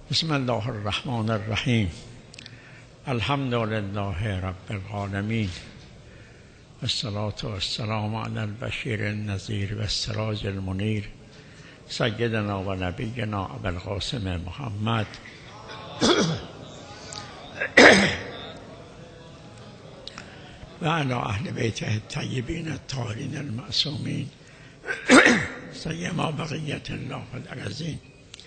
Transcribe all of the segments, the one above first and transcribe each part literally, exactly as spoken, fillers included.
بسم الله الرحمن الرحیم. الحمد لله رب العالمین، والصلاة والسلام علی البشیر النذیر و السراج المنیر، سیدنا و نبینا ابوالقاسم محمد و علی اهل بیته الطیبین الطاهرین المعصومین سیما بقیت الله الارضین.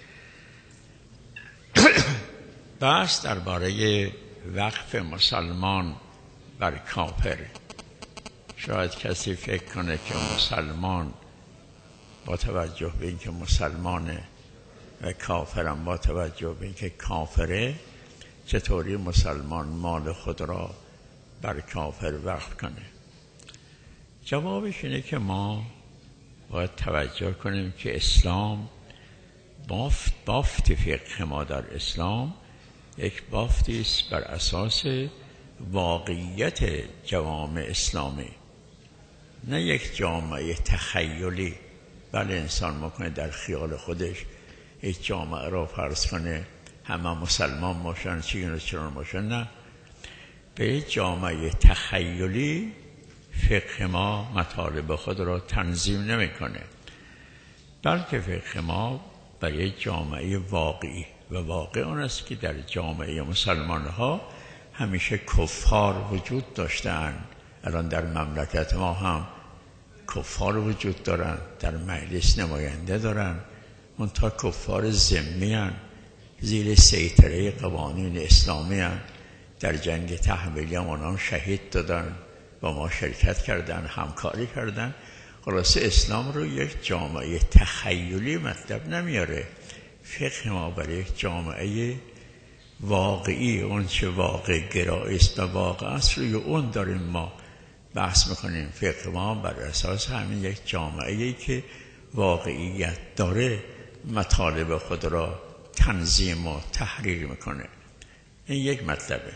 بحث درباره وقف مسلمان بر کافر. شاید کسی فکر کنه که مسلمان با توجه به اینکه مسلمانه و کافرم با توجه به اینکه کافره، چطوری مسلمان مال خود را بر کافر وقف کنه؟ جوابش اینه که ما باید توجه کنیم که اسلام بافت بافت فقه ما در اسلام یک بافتی است بر اساس واقعیت جوامع اسلامی، نه یک جامعه تخیلی. بله انسان میکنه در خیال خودش یک جامعه را فرض کنه همه مسلمان باشن، چیگن و چران باشن. نه، به یک جامعه تخیلی فقه ما مطالب خود را تنظیم نمیکنه، بلکه فقه ما برای یک جامعه واقعی، و واقع اون است که در جامعه مسلمان ها همیشه کفار وجود داشتن. الان در مملکت ما هم کفار وجود دارن، در مجلس نماینده دارن، منتها کفار ذمی هن، زیر سیطره قوانین اسلامی هن. در جنگ تحمیلی هم آنان شهید دادن، با ما شرکت کردن، همکاری کردن. خلاصه اسلام رو یک جامعه تخیلی مطلب نمیاره. فقه ما برای یک جامعه واقعی، اون چه واقع گرایی است و واقع است، روی اون داریم ما بحث میکنیم. فقه ما بر اساس همین یک جامعه‌ای که واقعیت داره مطالب خود را تنظیم و تحریر میکنه. این یک مطلبه.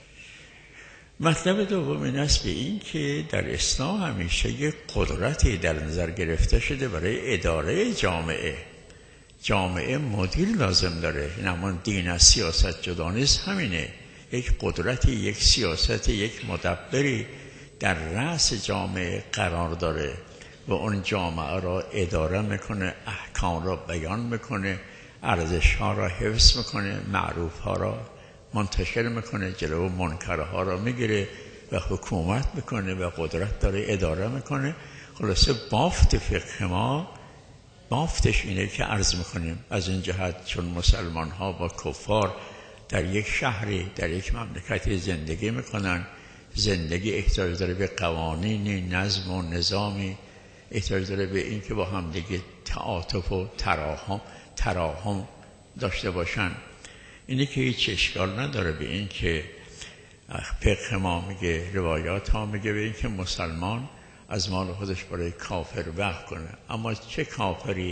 مطلب دوم این است به این که در اسلام همیشه یک قدرتی در نظر گرفته شده برای اداره جامعه. جامعه مدیر لازم داره. این همان دین از سیاست جدا نیست، همینه. یک قدرتی، یک سیاست، یک مدبری در رأس جامعه قرار داره و اون جامعه را اداره میکنه، احکام را بیان میکنه، ارزش ها را حفظ میکنه، معروف ها را منتشر میکنه، جلو منکرها را میگیره و حکومت میکنه و قدرت داره اداره میکنه. خلاصه بافت فقه ما بافتش اینه که عرض میکنیم از این جهت چون مسلمان ها با کفار در یک شهری، در یک مملکتی زندگی میکنن، زندگی احتیاج داره به قوانینی، نظم و نظامی، احتیاج داره به این که با هم دیگه تعاطف و تراحم تراحم داشته باشن. اینه که هیچ اشکال نداره به این که فقه ما میگه، روایات ها میگه به این که مسلمان از مال خودش برای کافر وقف کنه. اما چه کافری؟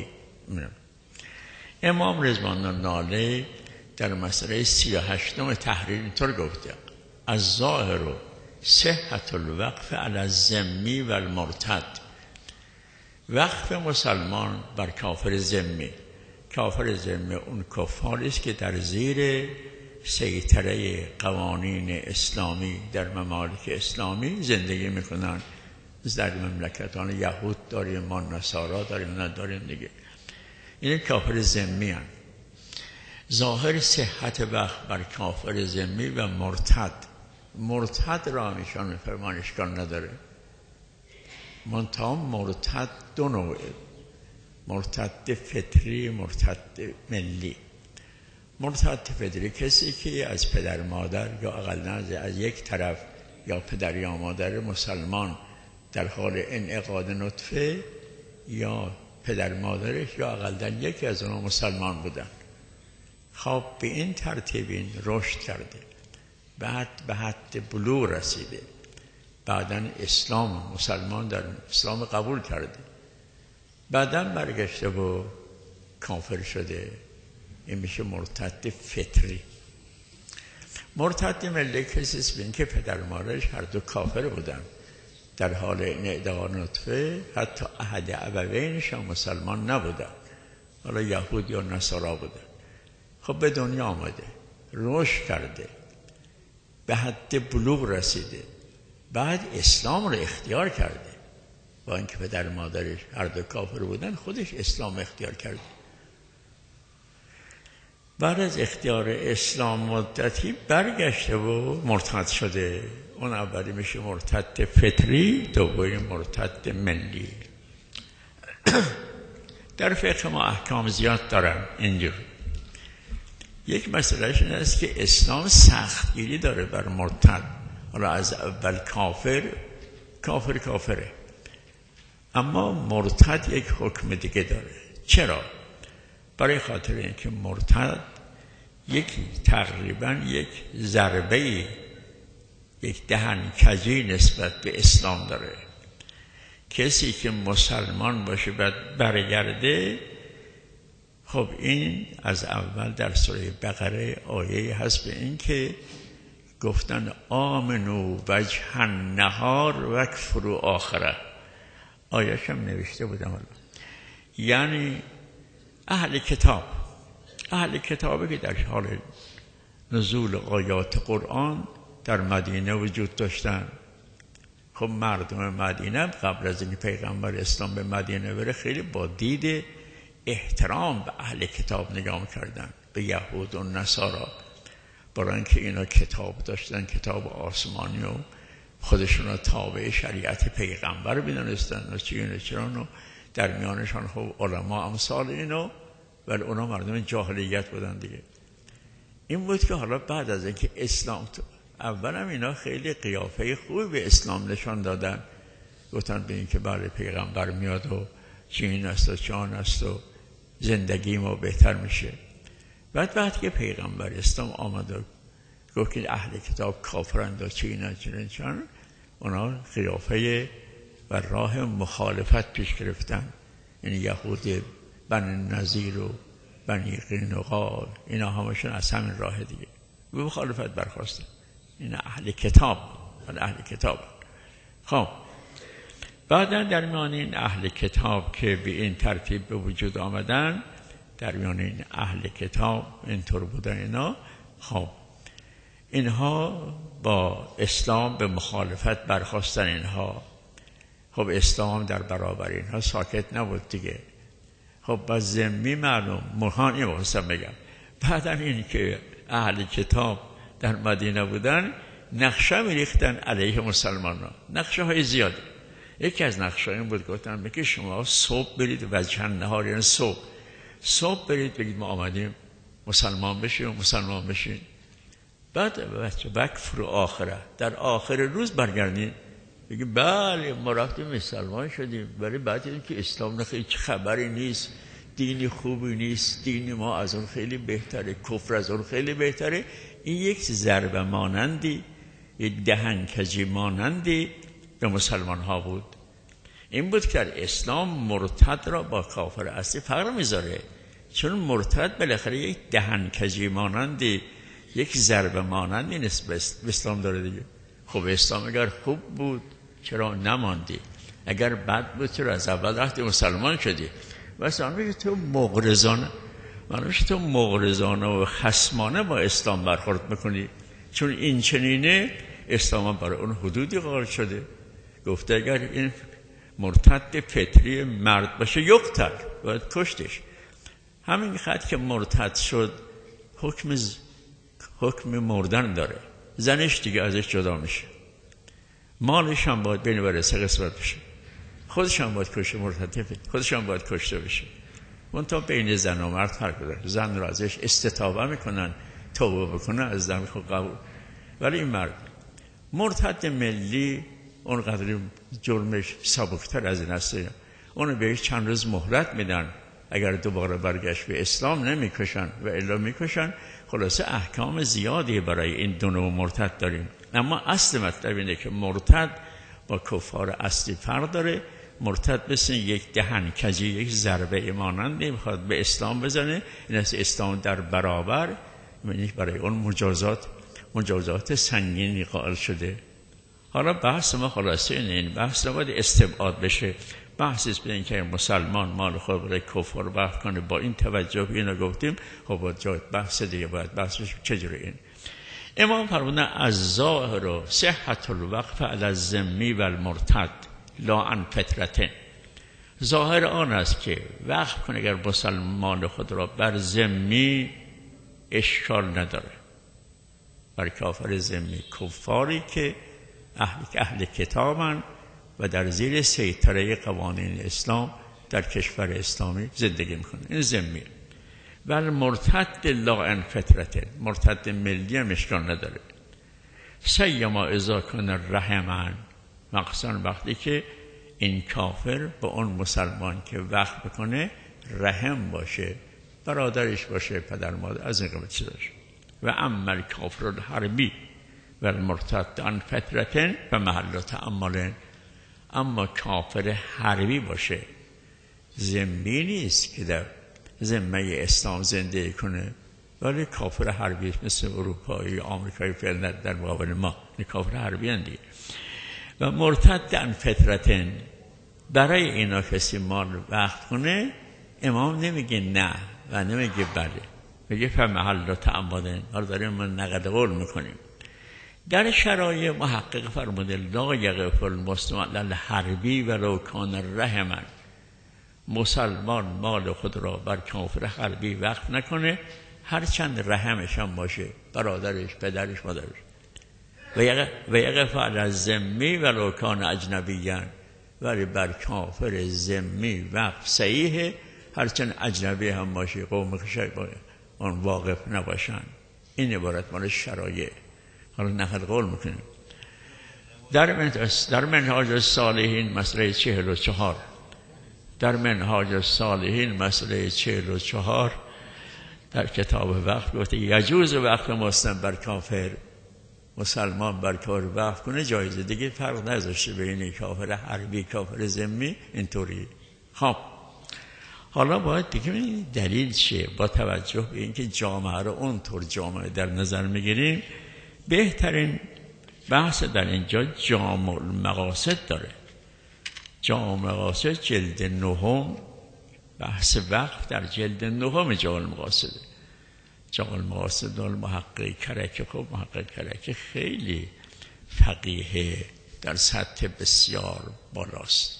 امام رضوان الله علیه در مسئله سی و هشتم تحریر اینطور گفته: از ظاهر و صحت الوقف علی الذمی و المرتد. وقف مسلمان بر کافر ذمی. کافر ذمی اون کفاری است که در زیر سیطره قوانین اسلامی در ممالک اسلامی زندگی میکنن. در مملکتان یهود داریم، ما نصارا داریم، نداریم دیگه. این کافر ذمی هستند. ظاهر صحت وقف بر کافر ذمی و مرتد. مرتد را میشان میفرمان اشکال نداره، منتها مرتد دو نوعه: مرتد فطری، مرتد ملی. مرتد فطری کسی که از پدر مادر یا اقل از یک طرف یا پدر یا مادر مسلمان در حال انعقاد نطفه یا پدر مادرش یا اقل یکی از اونها مسلمان بودن. خب به این ترتیب این رشد کرده، بعد به حد بلوغ رسیده، بعداً اسلام مسلمان در اسلام قبول کرده، بعداً برگشته و کافر شده. این میشه مرتد فطری. مرتد ملی کسی است به این که پدر مادرش هر دو کافر بودن، در حال انعقاد نطفه حتی احد ابوینش هم مسلمان نبودن، حالا یهود یا نصارا بودن. خب به دنیا آمده، رشد کرده، به حد بلوغ رسیده، بعد اسلام رو اختیار کرده. با اینکه پدر مادرش هر دو کافر بودن، خودش اسلام اختیار کرده. بعد از اختیار اسلام مدتی برگشته و مرتد شده. اون اولی میشه مرتد فطری، دومی مرتد ملی. در فقه ما احکام زیاد دارن اینجور. یک مسئلهش این است که اسلام سختگیری داره بر مرتد. حالا از اول کافر کافر کافره، اما مرتد یک حکم دیگه داره. چرا؟ برای خاطر اینکه مرتد یک تقریبا یک ضربه، یک دهنکجی نسبت به اسلام داره. کسی که مسلمان باشه بعد برگرده، خب این از اول در سوره بقره آیه هست به این که گفتن آمنو وجه النهار وکفروا آخره. آیه‌ش هم نوشته بودم حالا. یعنی اهل کتاب اهل کتابی که در حال نزول آیات قرآن در مدینه وجود داشتن. خب مردم مدینه قبل از اینکه پیغمبر اسلام به مدینه بره خیلی با دید احترام به اهل کتاب نگاه کردن، به یهود و نصارا، برای اینکه اینا کتاب داشتن، کتاب آسمانی، و خودشون رو تابع شریعت پیغمبر می‌دونستن و چیونه چرا. و در میانشان خب علما امثال اینو، ولی اونا مردم جاهلیت بودن دیگه. این بود که حالا بعد از اینکه اسلام تو اول هم اینا خیلی قیافه خوبی به اسلام نشان دادن، گفتن به این که برای پیغمبر میاد و چین است و چان است و زندگی ما بهتر میشه. بعد بعد که پیغمبر اسلام آمد و گفت که اهل کتاب کافرند و چین چین چان، اونا قیافه و راه مخالفت پیش گرفتن. یعنی یهود بنی نظیر و بنی قینقاع، اینا همشون از همین راه دیگه به مخالفت برخواستن. این اهل کتاب اهل کتاب خب بعدا در میان این اهل کتاب که به این ترتیب به وجود آمدن، در میان این اهل کتاب اینطور بودن اینا، خب اینها با اسلام به مخالفت برخواستن. اینها خب اسلام در برابر اینها ساکت نبود دیگه. خب با ذمی معلوم مرهانی بخواستم بگم، بعدا این که اهل کتاب در مدینه بودن نقشه میریختن علیه مسلمان ها، نقشه های زیادی. یکی از نقشه این بود گفتن بگید شما صبح برید وجه النهار، یعنی صبح صبح برید بگید ما آمدیم مسلمان بشیم و مسلمان بشین. بعد بچه وکفروا آخره، در آخر روز برگردین بگید بله ما رفتیم مسلمان شدیم، ولی بعد این که اسلام خیلی خبری نیست، دینی خوبی نیست، دین ما از اون خیلی بهتره، کفر از اون خیلی بهتره. این یک ضربه مانندی، یک دهنکجی مانندی به مسلمان ها بود. این بود که در اسلام مرتد را با کافر اصلی فرق میذاره، چون مرتد بالاخره یک دهنکجی مانندی، یک ضربه مانندی نسبت به اسلام داره دیگه. خب اسلام اگر خوب بود چرا نماندی؟ اگر بد بود چرا از اول رفتی مسلمان شدی؟ مثلا میگه تو مغرضانه منوش تو مغرضانه و خصمانه با اسلام برخورد میکنی، چون این چنینه اسلام برای اون حدودی قائل شده. گفته اگر این مرتد فطری مرد باشه یقتل، باید کشتش. همین خط که مرتد شد حکم ز... حکم مردن داره، زنش دیگه ازش جدا میشه، مالش هم باید بین برای سه قسمت بشه، خودش هم باید کشته، مرتد خودش هم باید کشته بشه. منتها بین زن و مرد فرق داره. زن رو ازش استتابه میکنن، توبه بکنن از زن خود قبول، ولی این مرد مرتد ملی اونقدر جرمش سابقتر از این است، اونو بهش چند روز مهلت میدن، اگر دوباره برگشت به اسلام نمیکشن و الا میکشن. خلاصه احکام زیادی برای این دو نوع مرتد داریم، اما اصل مطلب اینه که مرتد با کفار اصلی فرق داره. مرتد مثل یک دهنکجی، یک ضربه ایماننده میخواد به اسلام بزنه، این است اسلام در برابر، یعنی برای اون مجازات مجازات سنگینی قائل شده. حالا بحث ما خلاصه اینه، این بحث نباید استبعاد بشه. بحثی است به این که مسلمان مال خود برای کفار وقف کنه. با این توجه به اینو گفتیم خب با جای بحث دیگه باید بحثش چجوری این امام فرمودن از ظاهر و صحت الوقف علی الذمی و المرتد لا عن فطرته. ظاهر آن است که وقف کنه اگر مسلمان خود را بر ذمی اشکال نداره، بر کافر ذمی، کفاری که اهل, اهل کتابن و در زیر سیطره قوانین اسلام در کشور اسلامی زندگی میکنه، این ذمی. ولی مرتد لا عن فطرته، مرتد ملی هم اشکال نداره. سیما اذا کن رحمن، مخصوصا وقتی که این کافر با اون مسلمان که وقف بکنه رحم باشه، برادرش باشه، پدر مادر، از این قبل چیزاش. و اما الکافر الحربی و المرتد عن فطرته و محل تأمل. اما کافر حربی باشه، ذمی نیست که در ذمه اسلام زندگی کنه، ولی کافر حربی مثل اروپایی، آمریکایی فعلا در مقابل ما کافر حربی هستند. و مرتد عن فطرتن، برای اینا کسی مال وقف کنه امام نمیگه نه و نمیگه بله، میگه فمحل تعمدن. حالا داریم من نقد قول میکنیم. در شرایع محقق فرموده لا یقف المسلم علی الحربی ولو کان رحما، مسلمان مال خود را بر کافر حربی وقف نکنه هرچند رحمش هم باشه، برادرش، پدرش، مادرش. و یقف علی الذمی ولو کان اجنبیا، ولی بر کافر ذمی وقف صحیحه هرچند اجنبی هم باشه، قوم خشک آن واقف نباشن. این عبارت مال شرایع. حالا نقل قول میکنیم. در در منهاج الصالحین مسئله چهل و چهار، در منهاج الصالحین مسئله چهل و چهار در کتاب وقف گفته یجوز وقف مسلم بر کافر، مسلمان بر کافر وقف کنه جایزه، دیگه فرق نذاشته بین کافر حربی کافر ذمی. اینطوری. خب حالا باید بگیم دلیل چیه؟ با توجه به اینکه جامعه رو اونطور جامعه در نظر میگیریم، بهترین بحث در اینجا جامع المقاصد داره. جامع المقاصد جلد نهم، بحث وقف در جلد نهم جامع المقاصد. جامع المقاصد المحقق کرکی، خب محقق کرکی خیلی فقیه در سطح بسیار بالاست.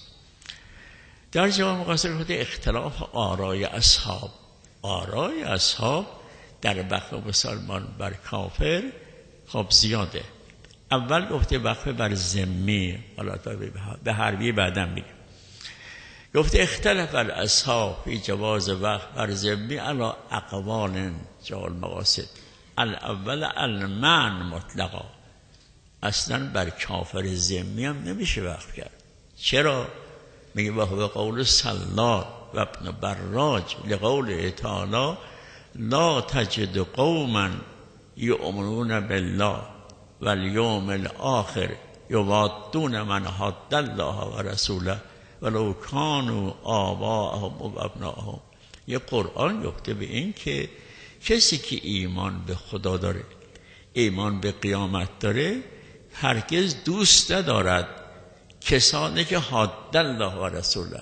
در جامع مقاصد خود اختلاف آرای اصحاب، آرای اصحاب در وقف مسلمان بر کافر خب زیاده. اول گفته وقف بر ذمی، حالا تا به حربی بعداً میگه. گفته اختلاف الاصحاب فی جواز وقف بر ذمی علی اقوال جامع المقاصد. الاول المنع مطلقا، اصلا بر کافر ذمی هم نمیشه وقف کرد. چرا؟ میگه و هو قول سلار و ابن براج لقول تعالی لا تجد قوما یؤمنون بالله والیوم الاخر یوادون من حد الله و رسوله ولو کانوا آباءهم و ابناءهم. یه قرآن گفته به این که کسی که ایمان به خدا داره، ایمان به قیامت داره، هرگز دوست ندارد کسانی که حد الله و رسوله.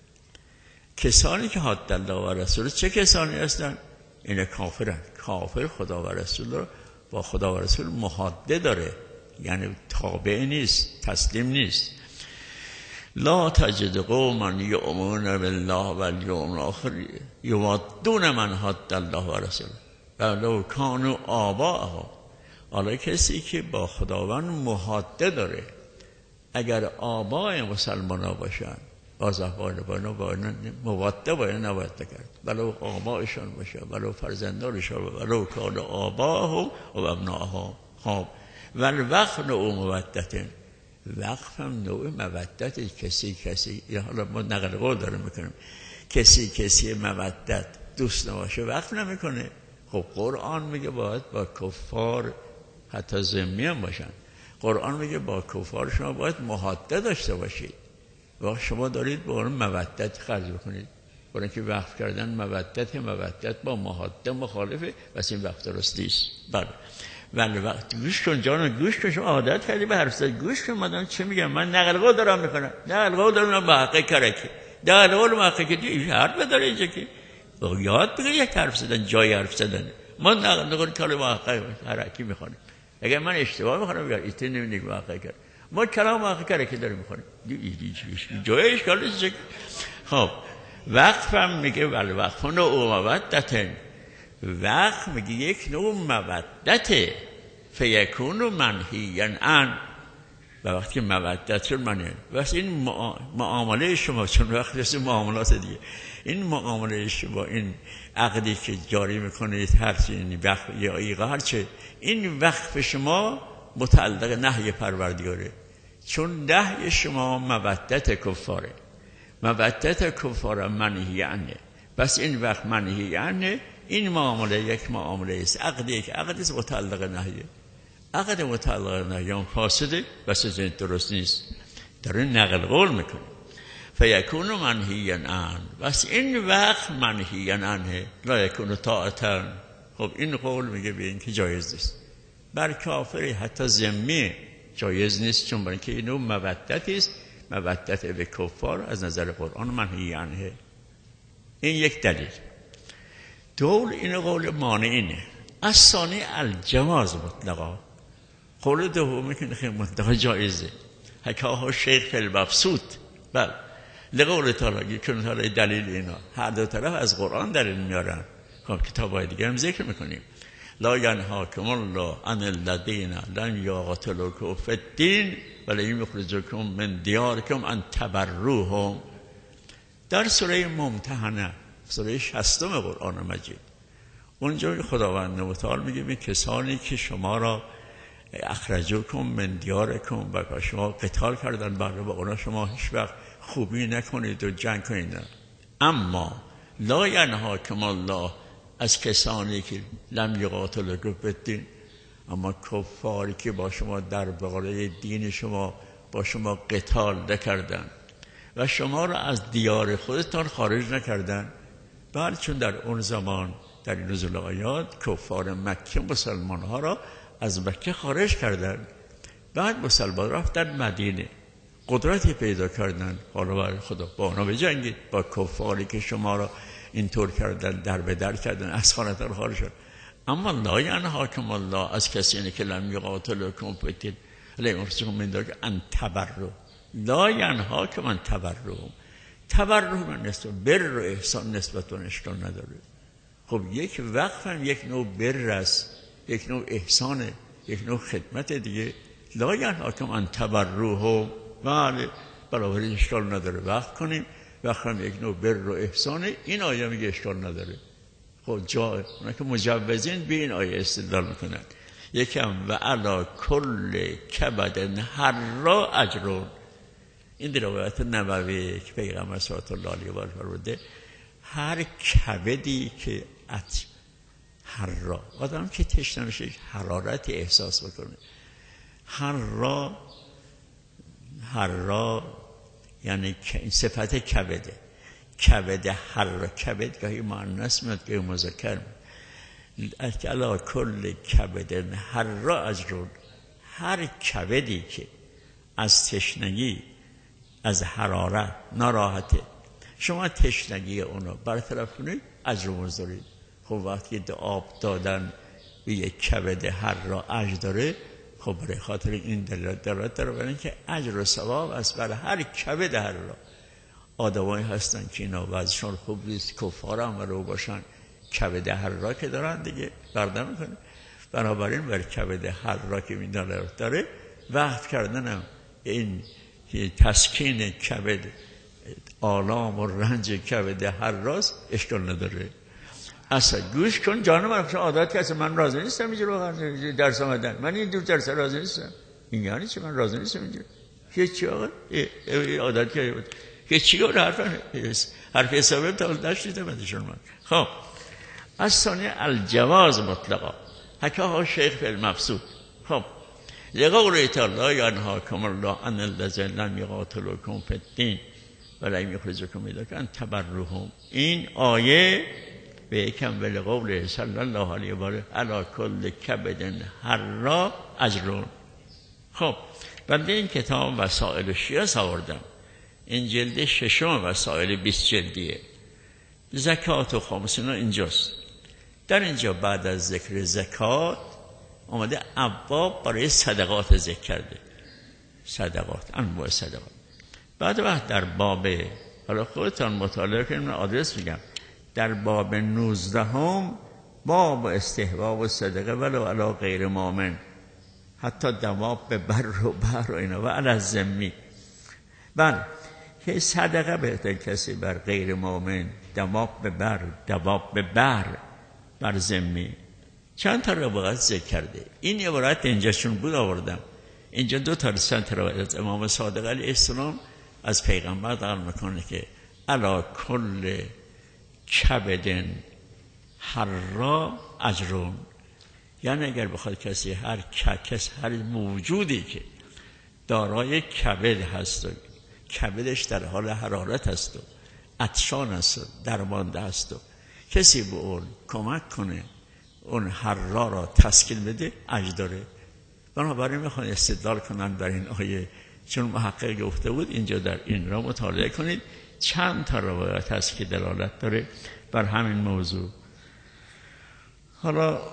کسانی که حد الله و رسوله چه کسانی هستن؟ این کافرن. کافر خدا و رسول رو با خدا و رسول محاده داره، یعنی تابع نیست، تسلیم نیست. لا تجد قوما یؤمنون بالله والیوم الاخر یوادون من حد الله و رسوله ولو کانوا آباءهم. حالا کسی که با خداوند محاده داره، اگر آبای مسلمان ها باشن، باز احوال باید مواده باید نباید کرد، ولو آبایشان باشه، ولو فرزندانشان، ولو کان آباهم و ابناءهم. خب والوقف نوع مودته، وقف هم نوع مودت. کسی کسی، حالا ما نقل قول داره میکنیم، کسی کسی مودت دوست نباشه وقف نمیکنه. خب قرآن میگه باید با کفار حتی ذمی هم باشن. قرآن میگه با کفار شما باید محاده داشته باشید و شما دارید با اون مودت خرج بکنید. برای که وقف کردن مودت، مودت با محاده مخالفه، بس این وقف درست نیست. بله. ولی وقت گوش کن جان، گوش کن، شما عادت کردی به حرف زدن، گوش کن مادام چه میگم. من نقل قول دارم میکنم، نقل قول دارم به حقه کرکی، نقل قول محقق که این حرف داره اینجا که یاد بگیر یک حرف زدن جای حرف زدن. ما نقل قول کلام محقق کرکی میخونیم. اگر من اشتباه میخونم میگم ایتن نمیگم محقق کرد، ما کلام محقق کرکی داریم میخونیم جای اشکال نیست. خب وقفم میگه ولی وقف نوع مودت، وقف میگه یک نوع مودته، فیکون منهیا عن، و وقتی که مودت رو منه بس این معامله شما، چون وقت رسید معاملات دیگه، این معامله شما، این عقدی که جاری میکنید هر چی وقف یا ایقا هر چه، این وقف شما متعلق نهی پروردگاره، چون نهی شما مودت کفاره، مودت کفاره منهی عنه، بس این وقت منهی عنه. این معامله یک معامله است، عقد یک عقد است متعلق نهیه، عقد متعلق نهیه فاسده، بس از این درست نیست، در این نقل قول میکنه. فیکون منهیا عنه، بس این وقت منهیا عنه، لا یکون طاعتا. خب این قول میگه به این که جایز نیست، بر کافری حتی ذمی جایز نیست، چون برای اینکه اینو مودت است، مودت به کفار از نظر قرآن منهی عنه. این یک دلیل. دول این قول مانعینه. از ثانی الجواز مطلقا، قول دومی که خیلی مطلقا جایزه، حکاها شیخ فی المبسوط. بله لقول تعالی که تعالی دلیل اینا هر دو طرف از قرآن دلیل میارن. خب کتابای دیگه هم ذکر میکنیم. لا ینهاکم الله عن الذین لم یقاتلوکم فی الدین ولم یخرجوکم من دیارکم ان تبروهم. در سوره ممتحنه، سوره شصتم قرآن مجید، اونجا خداوند متعال میگه به کسانی که شما را اخرجوکم من دیارکم و شما قتال کردن، برای با اونا شما هیچ وقت خوبی نکنید و جنگ کنید. اما لا ینهاکم الله از کسانی که لم یقاتلوکم فی الدین، اما کفاری که با شما در باره دین شما با شما قتال نکردن و شما را از دیار خودتان خارج نکردن. بعد چون در اون زمان در نزول آیات کفار مکه مسلمان ها را از مکه خارج کردن، بعد مسلمان رفتن مدینه، قدرتی پیدا کردن، حالا برای خدا با اونا بجنگید، با کفاری که شما را اینطور کردن، در به در کردن، از خانتان خارج شد. اما لا ینهاکم الله از کسی که لم یقاتلوکم فی الدین ولم یخرجوکم من دیارکم ان تبروا. لا ینهاکم ان تبروا، تبرع من نسبت بر و احسان نسبتون اشکال نداره. خب یک وقف هم یک نوع بر است، یک نوع احسانه، یک نوع خدمت دیگه. لا ینهاکم ان تبروهم، بله بنابراین اشکال نداره وقف کنیم، وقف هم یک نوع بر و احسانه. این آیه میگه اشکال نداره. خب جا اونا که مجوزین به این آیه استدلال میکنن. یکم و علا کل کبد هر را اجرون. این در روایت نبوی که پیغمبر صلی الله علیه و آله فرموده هر کبدی که ات هر را، آدم که تشنه میشه حرارت احساس بکنه، هر را، هر را یعنی صفت کبده، کبد هر را، کبد گاهی مؤنث میاد گاهی مذکر میاد. علی کل کبد هر را اجرون، هر کبدی که از تشنگی، از حرارت، ناراحته، شما تشنگی اونو برطرف کنید، اجر مزدارید. خب وقتی که آب دادن به یک کبد هر را اجر داره، خب برای خاطر این دلالت داره برای اینکه اجر و ثواب است برای هر کبد هر را. آدمایی هستن که اینا وضعشون خوب نیست، کفار هم رو باشن، کبد هر را که دارن دیگه بردم میکنه. بنابراین بر کبد هر را که این دلالت داره وقت کردنم این تسکین کبد، آلام و رنج کبد هر راست اشکال نداره. اصلا گوش کن جانم، من عادت کسی من راضی نیستم اینجا درس آمدن، من این دو درس راضی نیستم. این یعنی چی؟ من راضی نیستم اینجا که چی آقا عادت کرده که چی آقا حرف حرف حسابه تا نشنیده بدشون من. خب از ثانی الجواز مطلقا، حکاها شیخ فی المبسوط. خب لقول تعالی ینهاکم الله عن الذین لم یقاتلوکم فی الدین ولم یخرجوکم من دیارکم ان تبروهم. این آیه به یکم ولی قول صلی الله علیه و آله علی کل کبد حرا اجرون. خب بنده این کتاب وسائل شیعه آوردم، این جلد ششم وسائل بیست جلدیه. زکات و خمس اینا اینجاست. در اینجا بعد از ذکر زکات اومده ابواب برای صدقات ذکر کرده، صدقات، انواع صدقات. بعد وقت در باب، حالا خودتان مطالعه کنید، من آدرس میگم، در باب نوزدهم باب استحباب و صدقه ولو علی غیر مؤمن، حتی دواب به بر و بر و اینا و علی ذمی. بله که صدقه بهتر کسی بر غیر مؤمن، دواب به بر، دواب به بر، بر ذمی. چند تا روایت ذکر کرده. این عبارت اینجا چون بود آوردم. اینجا دو تا رسالت روایت از امام صادق علیه السلام از پیغمبر نقل میکنه که علی کل کبد حرا اجرون. یعنی اگر بخواد کسی هر کس هر موجودی که دارای کبد هست و کبدش در حال حرارت هست و عطشان است و درمانده هست و کسی به اون کمک کنه اون حرا را تسکین بده، اجر داره. بنابراین میخوان استدلال کنن بر این آیه، چون محقق گفته بود اینجا در این را مطالعه کنید، چند تا روایت هست که دلالت داره بر همین موضوع. حالا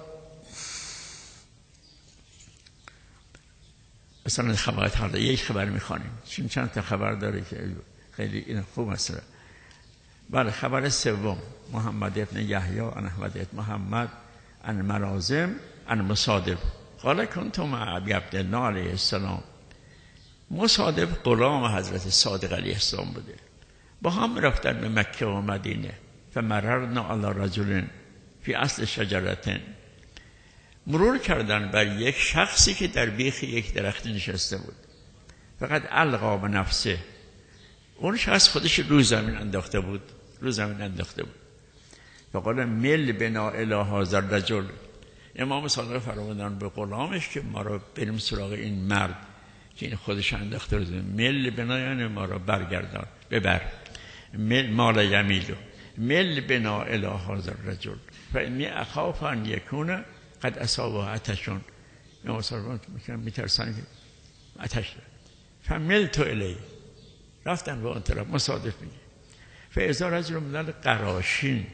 مثلا خبر حالا یک خبر میخوانیم، چون چند تا خبر داره که خیلی این خوب مثلا. بله خبر سوم، محمد ابن یحیی عن احمد ابن محمد عن مرازم عن مصادب قال کنت مع ابی عبدالله علیه السلام. مصادب غلام حضرت صادق علیه السلام بوده، با هم رفتن به مکه و مدینه. فمررنا علی رجل فی اصل شجرتن، مرور کردن بر یک شخصی که در بیخ یک درخت نشسته بود. فقط القا به نفسه، اون شخص خودش رو زمین انداخته بود، رو زمین انداخته بود. فقال مل بنا الی هذا الرجل. امام صادق فرمودن به غلامش که ما رو بریم سراغ این مرد که این خودش انداخته رو زمین. مل بنا یعنی ما رو برگردان، ببر. مل مال یمیلو، مل بنا الی هذا الرجل فانی اخاف ان یکون قد اصابه عطشون. امام صادق میترسن که عطش داره. فملت الیه، رفتن به اون طرف. مصادف میگه فاذا رجل من القراشین.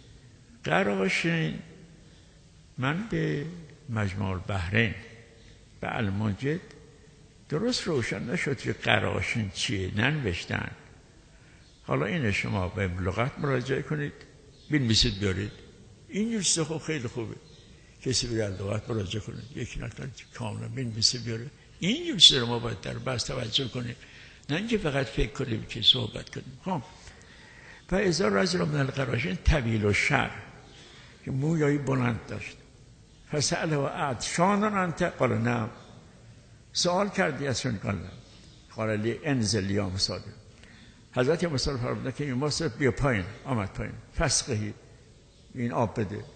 قراشین من به مجموع البحرین به المنجد درست روشن نشد که قراشین چیه، ننوشتن. حالا این شما به لغت مراجعه کنید، بنویسید بیارید. این جلسه خوب خیلی خوبه، کسی به لغت مراجعه کنید، یکی نکنید کاملا بنویسید بیاره. این جلسه رو ما باید در بحث توجه کنیم، نه اینکه فقط فکر کنیم که صحبت کنیم. خب فاذا رجل من القراشین طویل الشعر، که مویایی بلند داشت. فسأله عطشان انت؟ قال نعم. سوال کردی از چون؟ قال نعم. قال لی انزل یا مصادف. حضرت مصادف فرمودن که این مصادف بیا پایین. آمد پایین. فسقهی، این آب بده.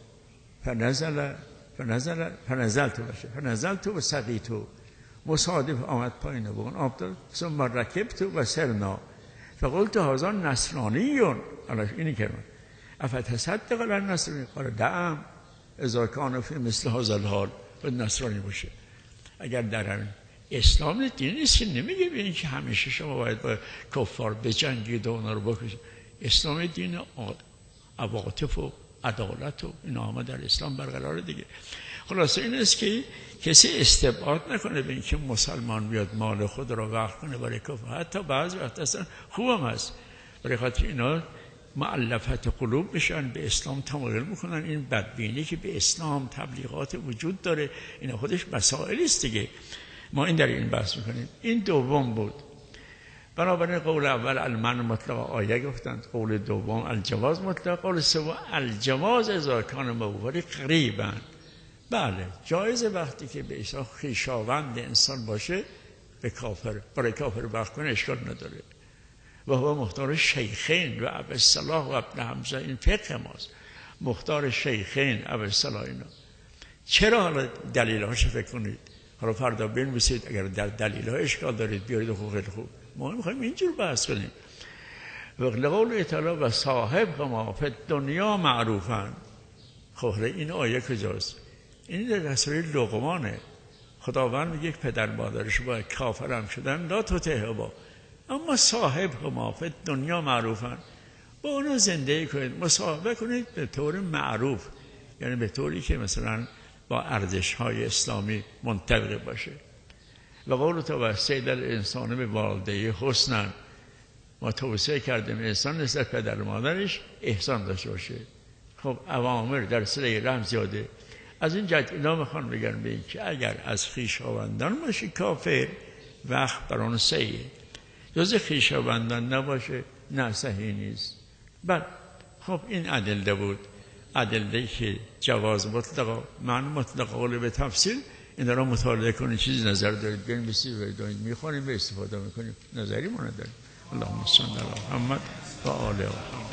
فنزل فنزل فنزل تو باشه فنزل تو و سقی تو. مصادف آمد پایین و اون آب داد. ثم رکبت و سرنا فقلت هذا نصرانیون. الله اینی که افتتصدق علی النصرانی؟ قال نعم اذا کان فی مثل هذا الحال. و نصرانی باشه. اگر در اسلام دین نیست که نمیگه به این که همیشه شما باید با کفار بجنگید و اونا رو بکشید. اسلام دین عواطف و عدالت و اینا همه در اسلام برقراره دیگه. خلاصه این است که کسی استبعاد نکنه به این که مسلمان بیاد مال خود را وقف کنه برای کفار. حتی بعضی وقت اصلا خوبم هست، برای خاطر اینا مؤلفت قلوب بشن، به اسلام تمایل میکنن. این بدبینی که به اسلام تبلیغات وجود داره، این خودش مسائل است دیگه. ما این در این بحث میکنیم. این دوم بود. بنابراین قول اول المنع مطلق آیه گفتند، قول دوم الجواز مطلق، قول سوم الجواز اذا کان موفوری قریبا. بله جایز وقتی که به اصلا خویشاوند انسان باشه به کافر، برای کافر وقت کنه اشکال نداره. و هو مختار شیخین و ابوالصلاح و ابن حمزه. این فقه ماست، مختار شیخین ابوالصلاح. اینا چرا؟ حالا دلیل‌هاش فکر کنید، حالا فردا بنویسید، اگر در دلیل‌ها اشکال دارید بیارید. خوب خیلی خوب، ما می‌خوایم اینجور بحث کنیم. و لقول تعالی و صاحب ما فی دنیا معروفن. خب این آیه کجاست؟ این در سوره لقمانه. خداوند میگه پدر مادرش با کافرم شدن لا تطیعهما اما صاحب ما فی دنیا معروفن، با اونا زندگی کنید، مصاحبه کنید به طور معروف، یعنی به طوری که مثلا با ارزش های اسلامی منطبق باشه. و قول توسعی در انسان به والده حسنا، ما توصیه کردیم انسان نسبت پدر مادرش احسان داشته باشه. خب اوامر در سوره رحم زیاده. از این جهت اینا میخوان بگن به این که اگر از خویشاوندان باشی کافر وقت بر آن صحیحه، جز خویشاوندان نباشه نه صحیح نیست. بعد خب این ادله بود، ادله که جواز مطلق معنی مطلق قول به تفصیل، این را مطالعه کنید، چیزی نظر دارید بنویسید و میخونیم و استفاده میکنیم، نظری ما نداریم. اللهم صل علی محمد و آل محمد.